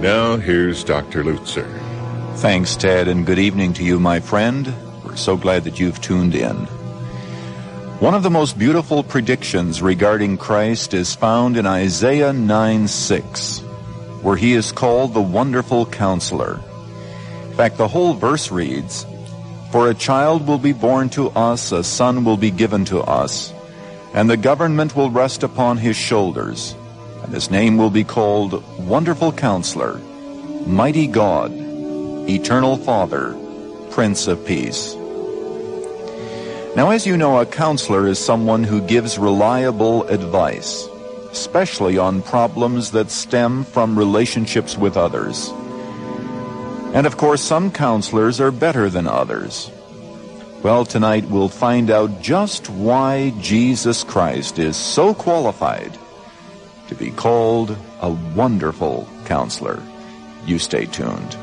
Now here's Dr. Lutzer. Thanks, Ted, and good evening to you, my friend. We're so glad that you've tuned in. One of the most beautiful predictions regarding Christ is found in Isaiah 9:6, where he is called the Wonderful Counselor. In fact, the whole verse reads, "For a child will be born to us, a son will be given to us, and the government will rest upon his shoulders, and his name will be called Wonderful Counselor, Mighty God, Eternal Father, Prince of Peace." Now, as you know, a counselor is someone who gives reliable advice, especially on problems that stem from relationships with others. And of course, some counselors are better than others. Well, tonight we'll find out just why Jesus Christ is so qualified to be called a wonderful counselor. You stay tuned.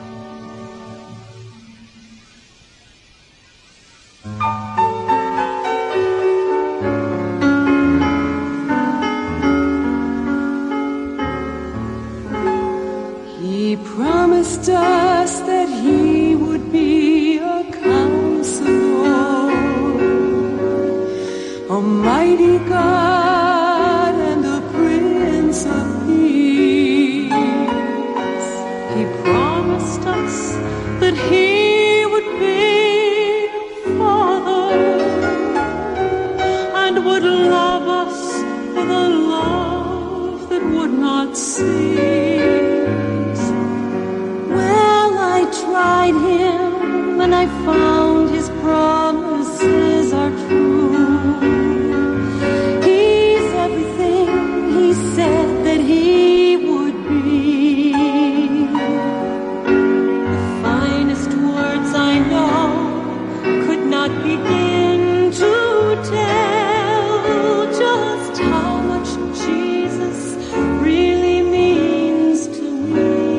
He promised us that he would be a counselor, a mighty God and a Prince of Peace. He promised us that he would be a Father and would love us with a love that would not cease. Tried him and I found his promises are true. He's everything he said that he would be. The finest words I know could not begin to tell just how much Jesus really means to me.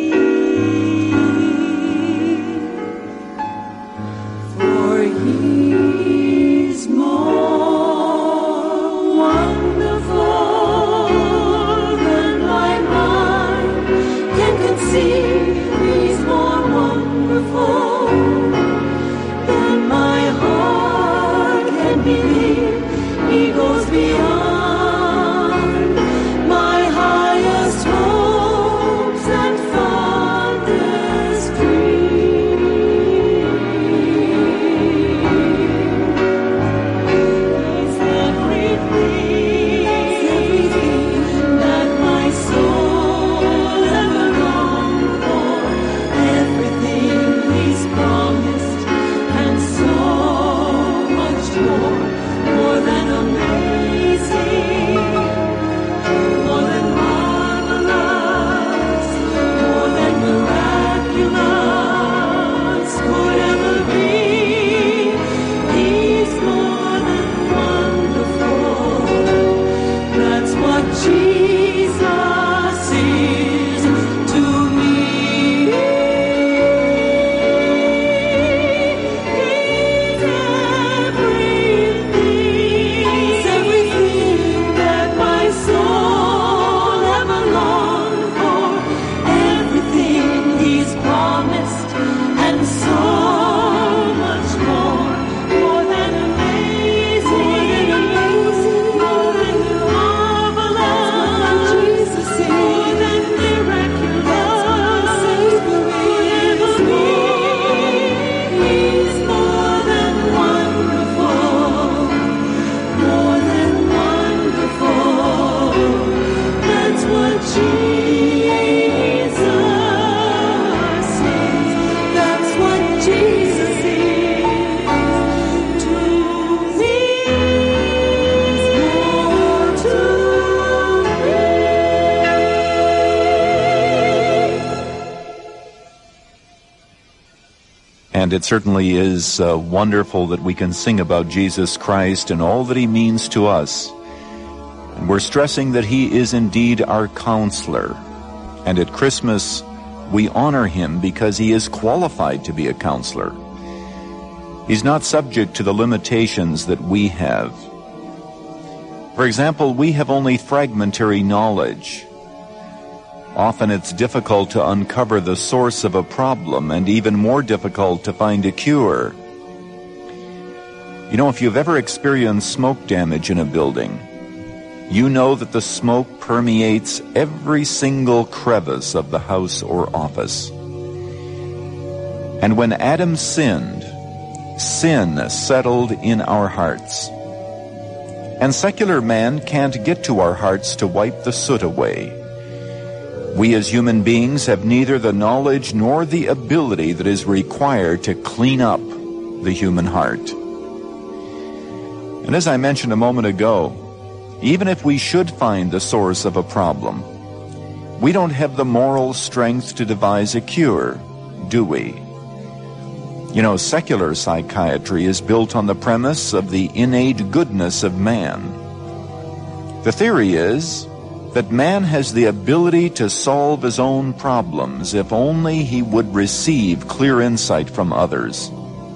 And it certainly is wonderful that we can sing about Jesus Christ and all that he means to us. And we're stressing that he is indeed our counselor. And at Christmas, we honor him because he is qualified to be a counselor. He's not subject to the limitations that we have. For example, we have only fragmentary knowledge. Often it's difficult to uncover the source of a problem, and even more difficult to find a cure. You know, if you've ever experienced smoke damage in a building, you know that the smoke permeates every single crevice of the house or office. And when Adam sinned, sin settled in our hearts. And secular man can't get to our hearts to wipe the soot away. We as human beings have neither the knowledge nor the ability that is required to clean up the human heart. And as I mentioned a moment ago, even if we should find the source of a problem, we don't have the moral strength to devise a cure, do we? You know, secular psychiatry is built on the premise of the innate goodness of man. The theory is that man has the ability to solve his own problems if only he would receive clear insight from others.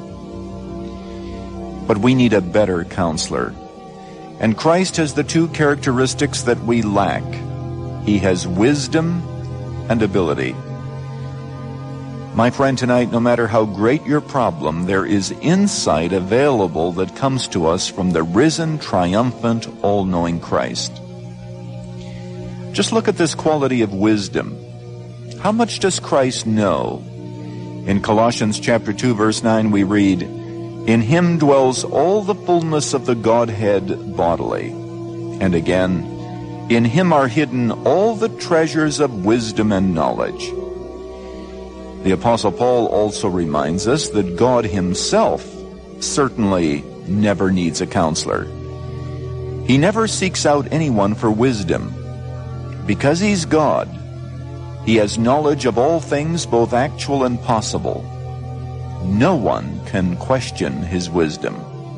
But we need a better counselor. And Christ has the two characteristics that we lack. He has wisdom and ability. My friend, tonight, no matter how great your problem, there is insight available that comes to us from the risen, triumphant, all-knowing Christ. Just look at this quality of wisdom. How much does Christ know? In Colossians chapter 2, verse 9, we read, "In him dwells all the fullness of the Godhead bodily." And again, "In him are hidden all the treasures of wisdom and knowledge." The Apostle Paul also reminds us that God himself certainly never needs a counselor. He never seeks out anyone for wisdom. Because he's God, he has knowledge of all things, both actual and possible. No one can question his wisdom.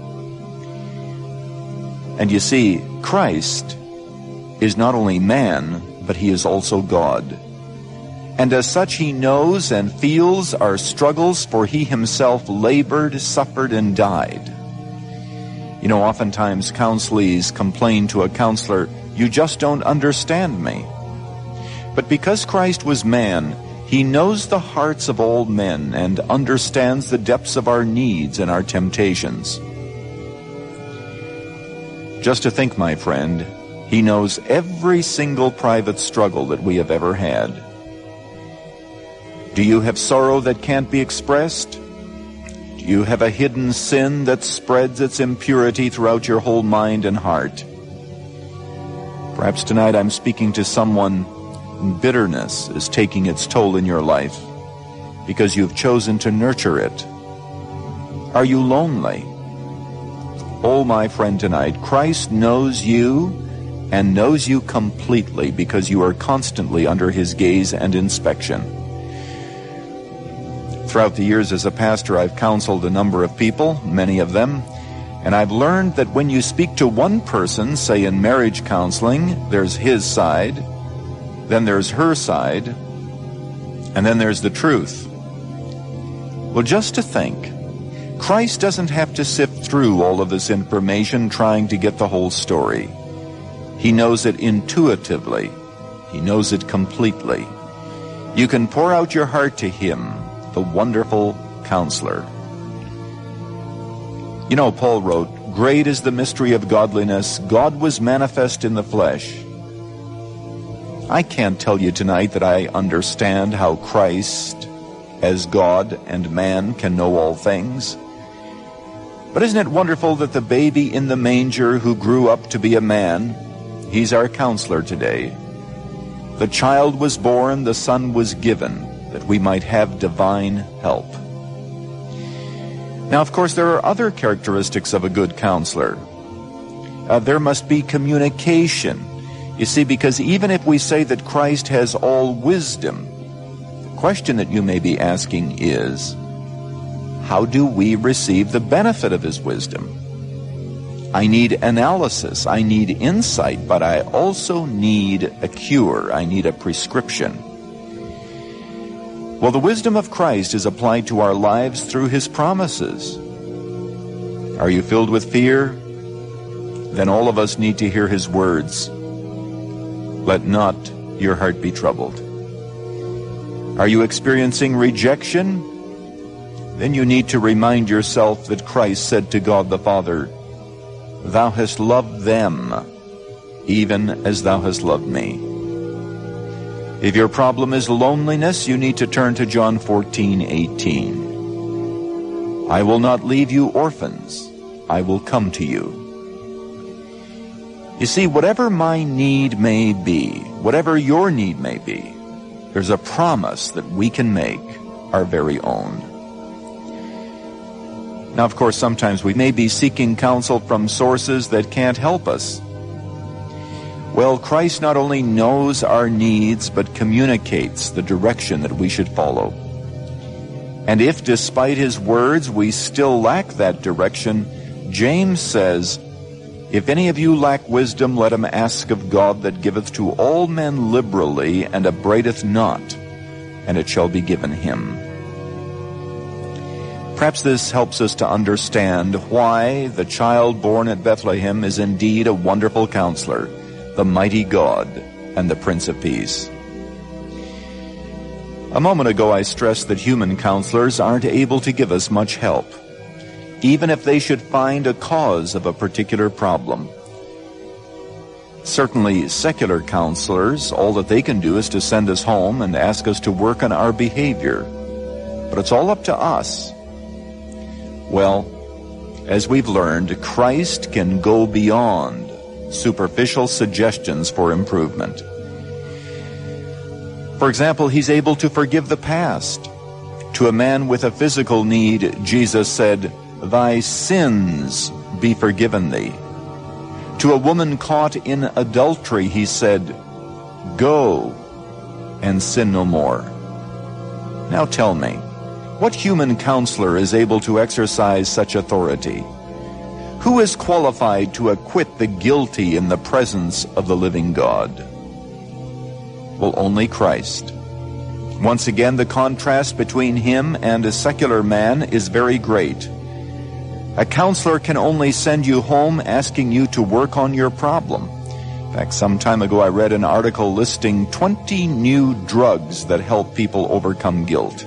And you see, Christ is not only man, but he is also God. And as such, he knows and feels our struggles, for he himself labored, suffered, and died. You know, oftentimes counselees complain to a counselor, "You just don't understand me." But because Christ was man, he knows the hearts of all men and understands the depths of our needs and our temptations. Just to think, my friend, he knows every single private struggle that we have ever had. Do you have sorrow that can't be expressed? Do you have a hidden sin that spreads its impurity throughout your whole mind and heart? Perhaps tonight I'm speaking to someone. Bitterness is taking its toll in your life because you've chosen to nurture it. Are you lonely? Oh, my friend, tonight, Christ knows you and knows you completely because you are constantly under his gaze and inspection. Throughout the years as a pastor, I've counseled a number of people, many of them, and I've learned that when you speak to one person, say in marriage counseling, there's his side, then there's her side, and then there's the truth. Well, just to think, Christ doesn't have to sift through all of this information trying to get the whole story. He knows it intuitively. He knows it completely. You can pour out your heart to him, the wonderful counselor. You know, Paul wrote, "Great is the mystery of godliness. God was manifest in the flesh." I can't tell you tonight that I understand how Christ, as God and man, can know all things. But isn't it wonderful that the baby in the manger who grew up to be a man, he's our counselor today. The child was born, the son was given, that we might have divine help. Now, of course, there are other characteristics of a good counselor. There must be communication. You see, because even if we say that Christ has all wisdom, the question that you may be asking is, how do we receive the benefit of his wisdom? I need analysis, I need insight, but I also need a cure, I need a prescription. Well, the wisdom of Christ is applied to our lives through his promises. Are you filled with fear? Then all of us need to hear his words. Let not your heart be troubled. Are you experiencing rejection? Then you need to remind yourself that Christ said to God the Father, "Thou hast loved them, even as thou hast loved me." If your problem is loneliness, you need to turn to John 14:18. "I will not leave you orphans. I will come to you." You see, whatever my need may be, whatever your need may be, there's a promise that we can make our very own. Now, of course, sometimes we may be seeking counsel from sources that can't help us. Well, Christ not only knows our needs, but communicates the direction that we should follow. And if, despite his words, we still lack that direction, James says, "If any of you lack wisdom, let him ask of God that giveth to all men liberally, and upbraideth not, and it shall be given him." Perhaps this helps us to understand why the child born at Bethlehem is indeed a wonderful counselor, the mighty God, and the Prince of Peace. A moment ago I stressed that human counselors aren't able to give us much help, even if they should find a cause of a particular problem. Certainly, secular counselors, all that they can do is to send us home and ask us to work on our behavior. But it's all up to us. Well, as we've learned, Christ can go beyond superficial suggestions for improvement. For example, he's able to forgive the past. To a man with a physical need, Jesus said, "Thy sins be forgiven thee." To a woman caught in adultery, he said, "Go and sin no more." Now tell me, what human counselor is able to exercise such authority? Who is qualified to acquit the guilty in the presence of the living God? Well, only Christ. Once again, the contrast between him and a secular man is very great. A counselor can only send you home asking you to work on your problem. In fact, some time ago I read an article listing 20 new drugs that help people overcome guilt.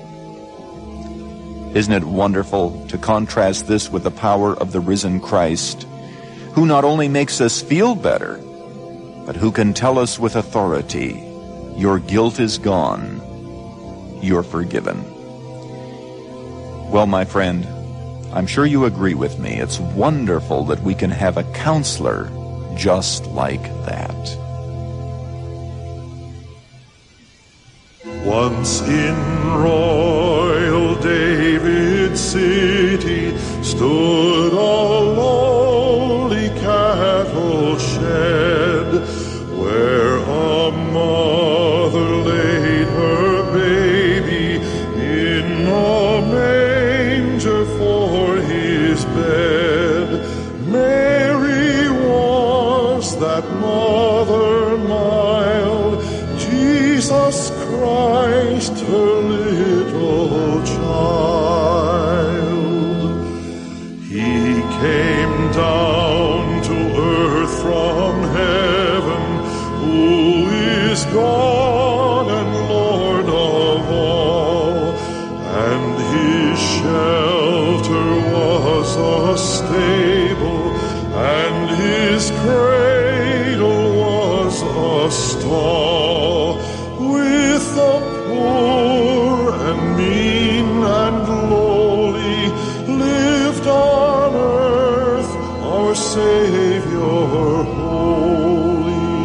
Isn't it wonderful to contrast this with the power of the risen Christ, who not only makes us feel better, but who can tell us with authority, "Your guilt is gone, you're forgiven." Well, my friend, I'm sure you agree with me. It's wonderful that we can have a counselor just like that. Once in royal David's city stood a lowly cattle shed, where a mother laid her baby in a manger for his bed. Mary was that mother mild, Jesus Christ, her little child. He came down to earth from heaven, who is God and Lord of all, and his shelter was a stable, and his cradle was a stall. With the poor and mean and lowly lived on earth our Savior holy.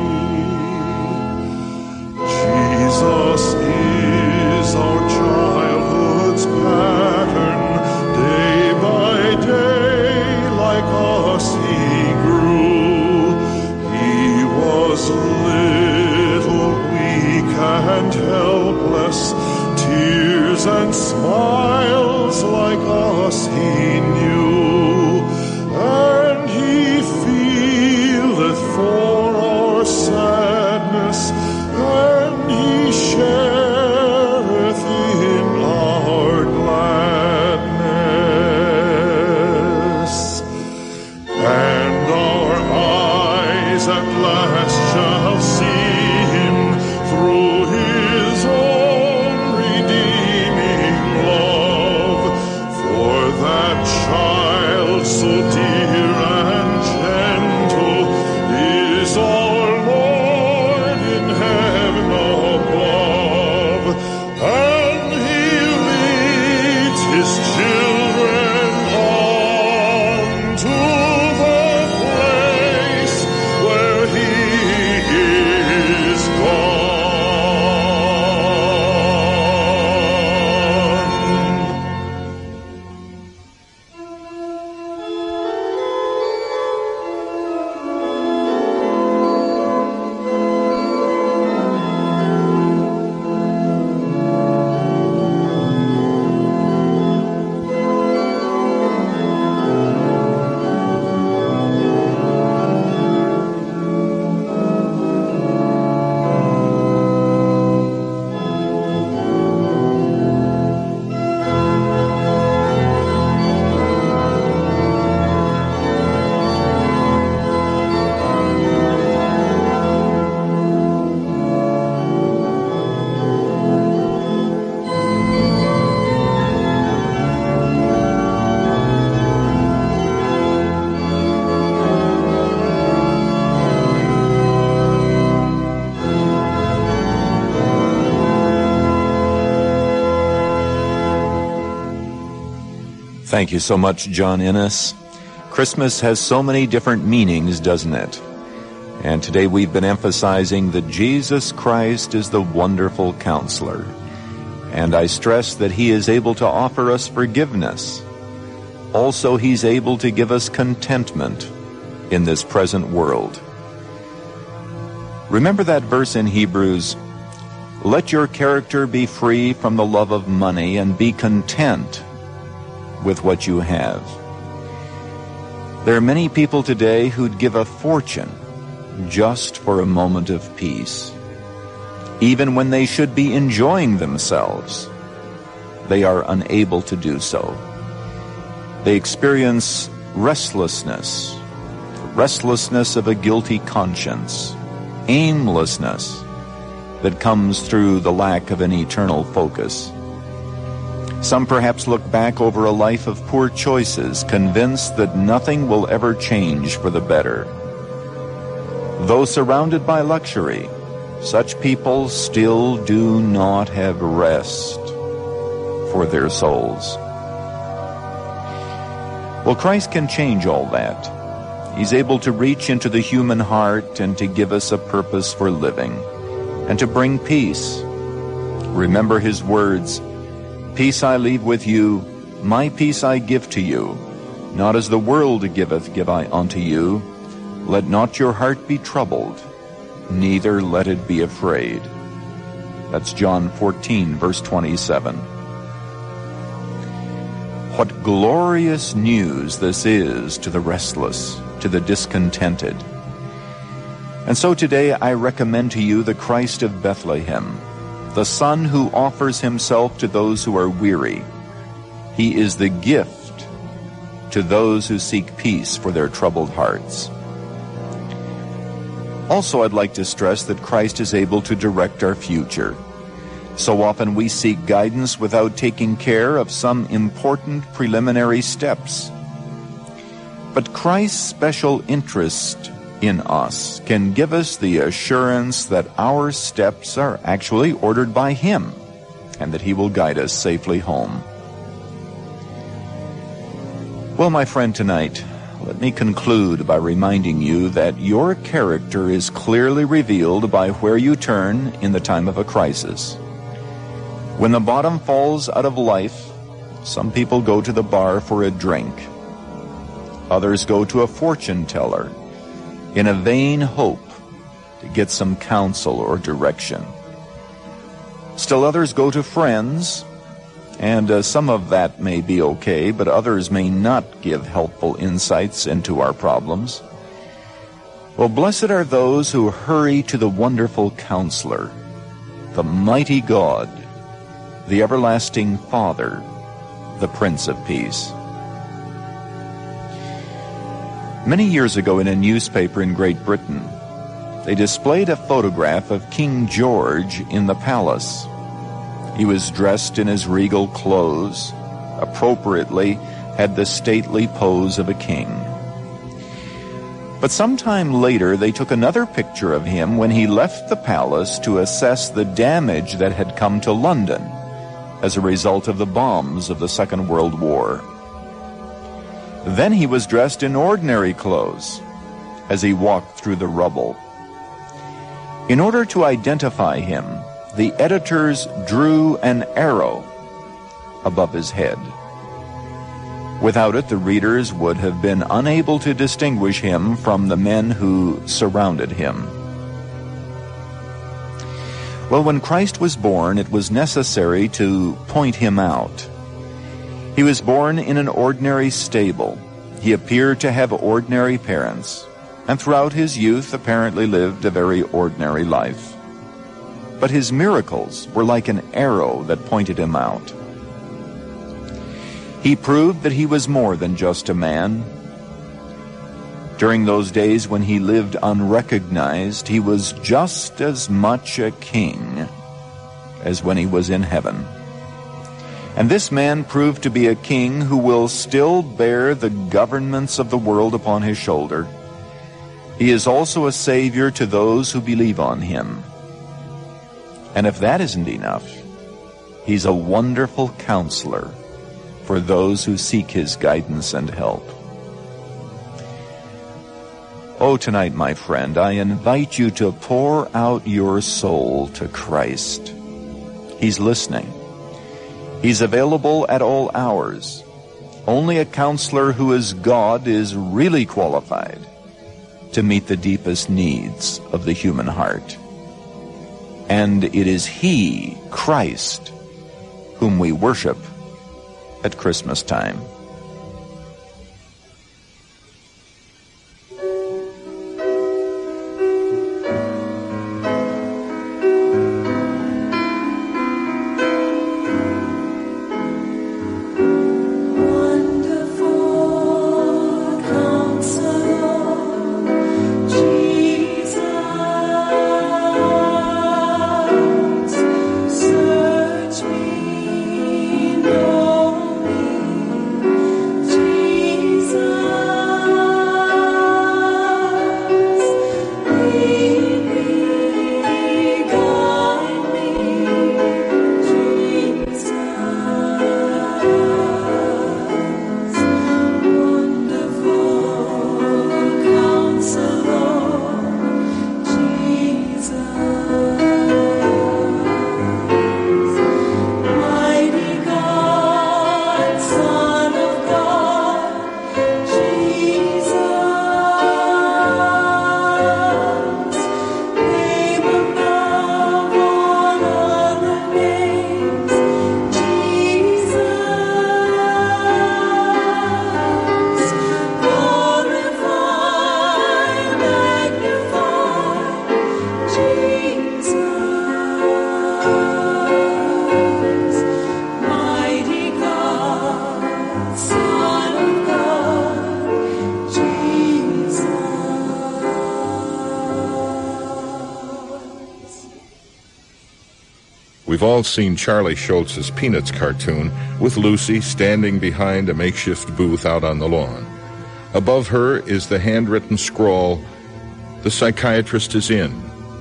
Jesus is our childhood's pattern. Day by day like us he grew. He was little, weak and helpless, tears and smiles like us he knew, and he feeleth for our sadness, and he shareth in our gladness. And our eyes at last shall see him through his own Thank you so much, John Innes. Christmas has so many different meanings, doesn't it? And today we've been emphasizing that Jesus Christ is the wonderful counselor. And I stress that he is able to offer us forgiveness. Also, he's able to give us contentment in this present world. Remember that verse in Hebrews, "Let your character be free from the love of money and be content with what you have." There are many people today who'd give a fortune just for a moment of peace. Even when they should be enjoying themselves, they are unable to do so. They experience restlessness of a guilty conscience, aimlessness that comes through the lack of an eternal focus. Some perhaps look back over a life of poor choices, convinced that nothing will ever change for the better. Though surrounded by luxury, such people still do not have rest for their souls. Well, Christ can change all that. He's able to reach into the human heart and to give us a purpose for living and to bring peace. Remember his words, "Peace I leave with you, my peace I give to you. Not as the world giveth, give I unto you. Let not your heart be troubled, neither let it be afraid." That's John 14, verse 27. What glorious news this is to the restless, to the discontented. And so today I recommend to you the Christ of Bethlehem, the Son who offers himself to those who are weary. He is the gift to those who seek peace for their troubled hearts. Also, I'd like to stress that Christ is able to direct our future. So often we seek guidance without taking care of some important preliminary steps. But Christ's special interest in us can give us the assurance that our steps are actually ordered by him and that he will guide us safely home. Well, my friend, tonight, let me conclude by reminding you that your character is clearly revealed by where you turn in the time of a crisis. When the bottom falls out of life, some people go to the bar for a drink. Others go to a fortune teller in a vain hope to get some counsel or direction. Still others go to friends, and some of that may be okay, but others may not give helpful insights into our problems. Well, blessed are those who hurry to the wonderful Counselor, the mighty God, the everlasting Father, the Prince of Peace. Many years ago in a newspaper in Great Britain, they displayed a photograph of King George in the palace. He was dressed in his regal clothes, appropriately had the stately pose of a king. But sometime later they took another picture of him when he left the palace to assess the damage that had come to London as a result of the bombs of the Second World War. Then he was dressed in ordinary clothes as he walked through the rubble. In order to identify him, the editors drew an arrow above his head. Without it, the readers would have been unable to distinguish him from the men who surrounded him. Well, when Christ was born, it was necessary to point him out. He was born in an ordinary stable. He appeared to have ordinary parents, and throughout his youth apparently lived a very ordinary life. But his miracles were like an arrow that pointed him out. He proved that he was more than just a man. During those days when he lived unrecognized, he was just as much a king as when he was in heaven. And this man proved to be a king who will still bear the governments of the world upon his shoulder. He is also a savior to those who believe on him. And if that isn't enough, he's a wonderful counselor, for those who seek his guidance and help. Oh, tonight, my friend, I invite you to pour out your soul to Christ. He's listening. He's available at all hours. Only a counselor who is God is really qualified to meet the deepest needs of the human heart. And it is He, Christ, whom we worship at Christmas time. We've all seen Charlie Schultz's Peanuts cartoon with Lucy standing behind a makeshift booth out on the lawn. Above her is the handwritten scrawl, "The psychiatrist is in,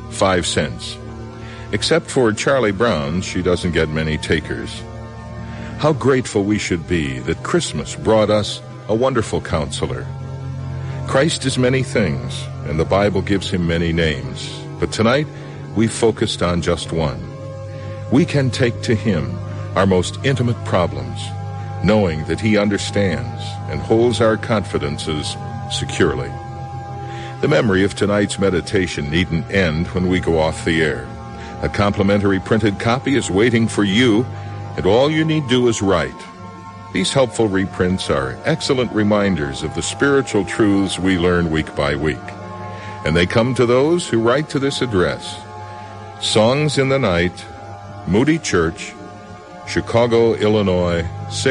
5 cents. Except for Charlie Brown, she doesn't get many takers. How grateful we should be that Christmas brought us a wonderful counselor. Christ is many things, and the Bible gives him many names. But tonight, we've focused on just one. We can take to him our most intimate problems, knowing that he understands and holds our confidences securely. The memory of tonight's meditation needn't end when we go off the air. A complimentary printed copy is waiting for you, and all you need do is write. These helpful reprints are excellent reminders of the spiritual truths we learn week by week. And they come to those who write to this address: Songs in the Night, Moody Church, Chicago, Illinois,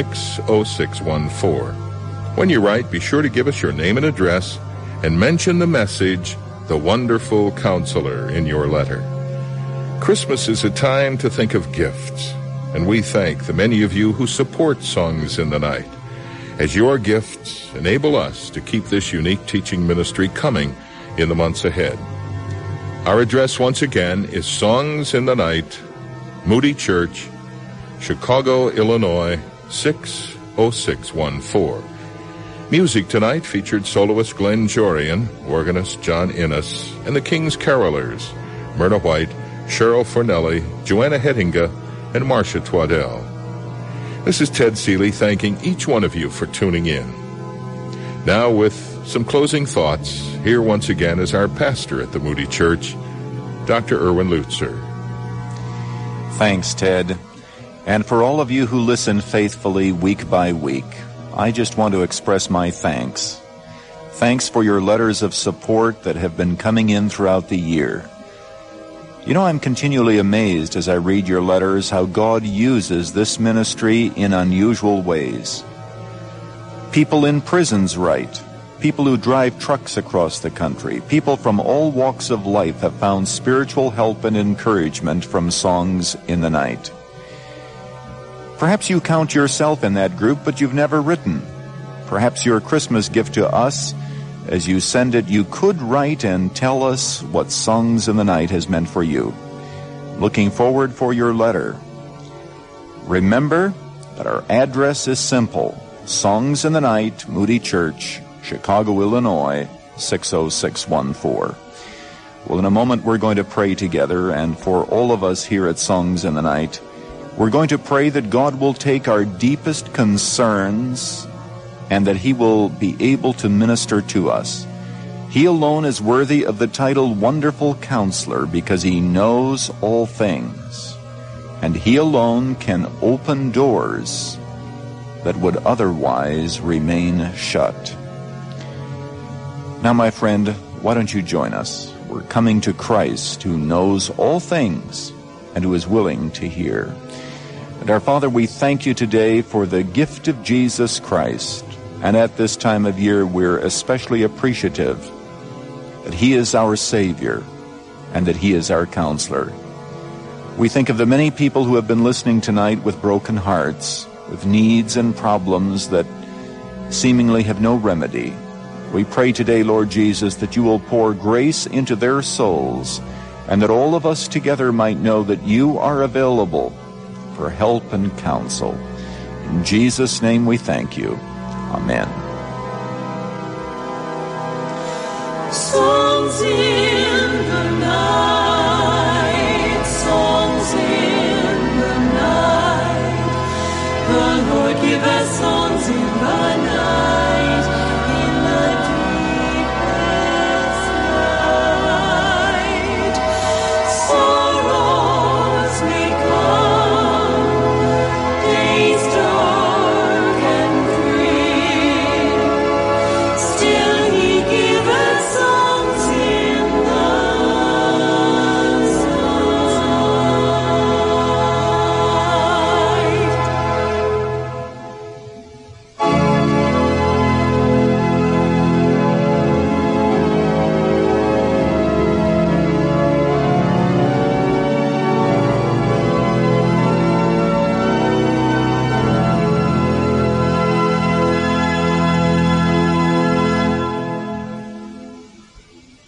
60614. When you write, be sure to give us your name and address and mention the message, "The Wonderful Counselor," in your letter. Christmas is a time to think of gifts, and we thank the many of you who support Songs in the Night, as your gifts enable us to keep this unique teaching ministry coming in the months ahead. Our address once again is Songs in the Night, Moody Church, Chicago, Illinois, 60614. Music tonight featured soloist Glenn Jorian, organist John Innes, and the King's Carolers, Myrna White, Cheryl Fornelli, Joanna Hettinga, and Marcia Twaddell. This is Ted Seeley thanking each one of you for tuning in. Now, with some closing thoughts, here once again is our pastor at the Moody Church, Dr. Erwin Lutzer. Thanks, Ted. And for all of you who listen faithfully week by week, I just want to express my thanks. Thanks for your letters of support that have been coming in throughout the year. You know, I'm continually amazed as I read your letters how God uses this ministry in unusual ways. People in prisons write. People who drive trucks across the country, people from all walks of life have found spiritual help and encouragement from Songs in the Night. Perhaps you count yourself in that group, but you've never written. Perhaps your Christmas gift to us, as you send it, you could write and tell us what Songs in the Night has meant for you. Looking forward for your letter. Remember, But our address is simple. Songs in the Night, Moody Church, Chicago, Illinois, 60614. Well, in a moment we're going to pray together, and for all of us here at Songs in the Night, we're going to pray that God will take our deepest concerns and that He will be able to minister to us. He alone is worthy of the title Wonderful Counselor because He knows all things, and He alone can open doors that would otherwise remain shut. Now, my friend, why don't you join us? We're coming to Christ who knows all things and who is willing to hear. And our Father, we thank you today for the gift of Jesus Christ. And at this time of year, we're especially appreciative that He is our Savior and that He is our counselor. We think of the many people who have been listening tonight with broken hearts, with needs and problems that seemingly have no remedy. We pray today, Lord Jesus, that you will pour grace into their souls and that all of us together might know that you are available for help and counsel. In Jesus' name we thank you. Amen. Songs in the night.